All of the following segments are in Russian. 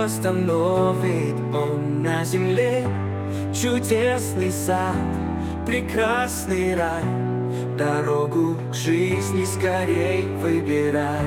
восстановит Он на земле чудесный сад, прекрасный рай. Дорогу к жизни скорей выбирай.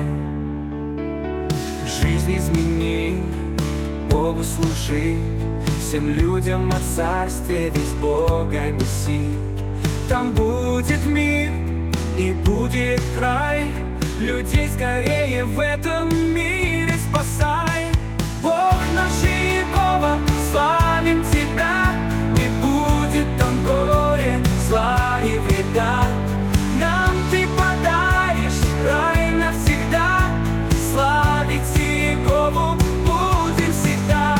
Жизнь измени, Богу служи, всем людям о царстве весь Бога неси. Там будет мир и будет край, людей скорее в этом мире спасай. Бог наш Иегова, славим Тебя, не будет там горя, зла и вреда. Нам Ты подаришь рай навсегда, славить Иегову будем всегда.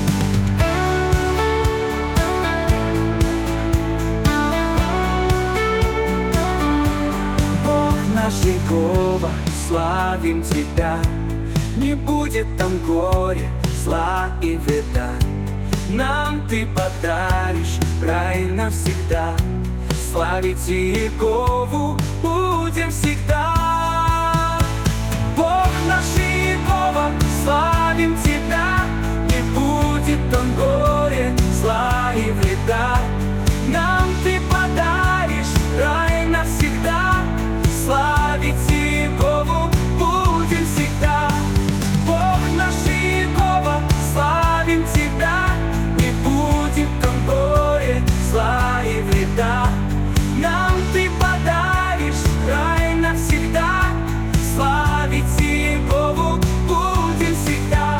Бог наш Иегова, славим Тебя, не будет там горя, зла и вреда. Нам Ты подаришь рай навсегда, славить Иегову будем всегда. Бог наш Иегова, славим Тебя, не будет там горя, зла и вреда. Нам Ты подаришь рай навсегда, славить Иегову будем всегда. Бог наш Иегова, славим Тебя, не будет там горя, зла и вреда. Нам Ты подаришь рай навсегда, славить Иегову будем всегда.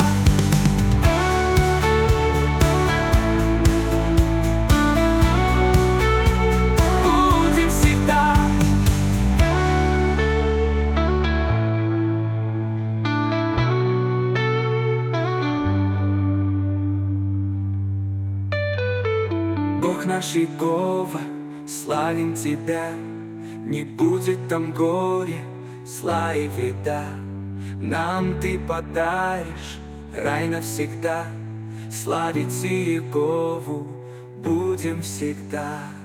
Будем всегда. Бог наш Иегова, славим Тебя, не будет там горя, зла и вреда. Нам Ты подаришь рай навсегда, славить Иегову будем всегда.